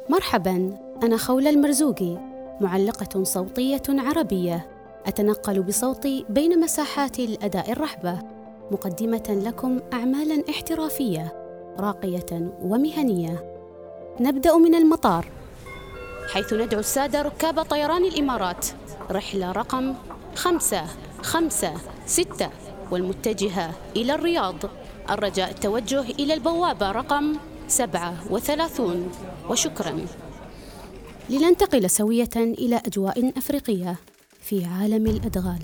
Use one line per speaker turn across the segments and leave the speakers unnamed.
مرحباً، أنا خولة المرزوقي، معلقة صوتية عربية أتنقل بصوتي بين مساحات الأداء الرحبة، مقدمة لكم أعمالاً احترافية راقية ومهنية. نبدأ من المطار، حيث ندعو السادة ركاب طيران الإمارات رحلة رقم 556 والمتجهة إلى الرياض، الرجاء التوجه إلى البوابة رقم 37 وشكراً. لننتقل سوية إلى أجواء أفريقية في عالم الأدغال.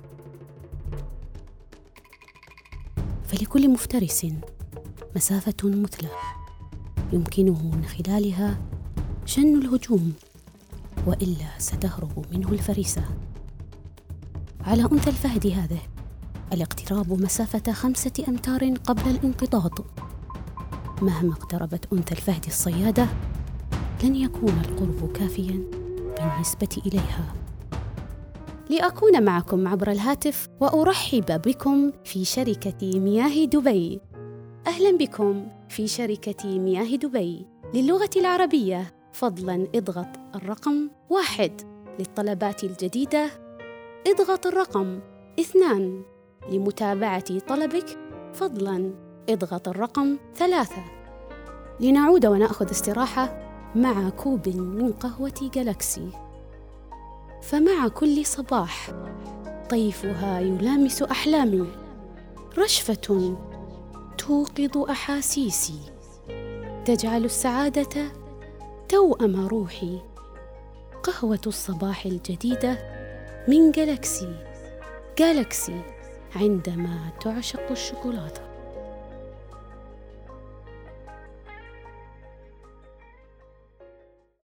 فلكل مفترس مسافة مثلى يمكنه من خلالها شن الهجوم، وإلا ستهرب منه الفريسة. على أنثى الفهد هذا الاقتراب مسافة 5 أمتار قبل الانقضاض. مهما اقتربت أنثى الفهد الصيادة لن يكون القرب كافياً بالنسبة إليها. لأكون معكم عبر الهاتف وأرحب بكم في شركة مياه دبي. أهلاً بكم في شركة مياه دبي. للغة العربية فضلاً اضغط الرقم 1. للطلبات الجديدة اضغط الرقم 2. لمتابعة طلبك فضلاً اضغط الرقم 3. لنعود ونأخذ استراحة مع كوب من قهوة جالاكسي. فمع كل صباح طيفها يلامس أحلامي، رشفة توقظ أحاسيسي، تجعل السعادة توأم روحي. قهوة الصباح الجديدة من جالاكسي. جالاكسي، عندما تعشق الشوكولاتة.